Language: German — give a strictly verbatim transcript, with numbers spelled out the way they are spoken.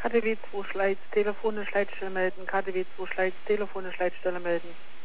K D W zwei Schleiz, Telefone, Schleitstelle melden. K D W zwei Schleiz, Telefone, Schleitstelle melden.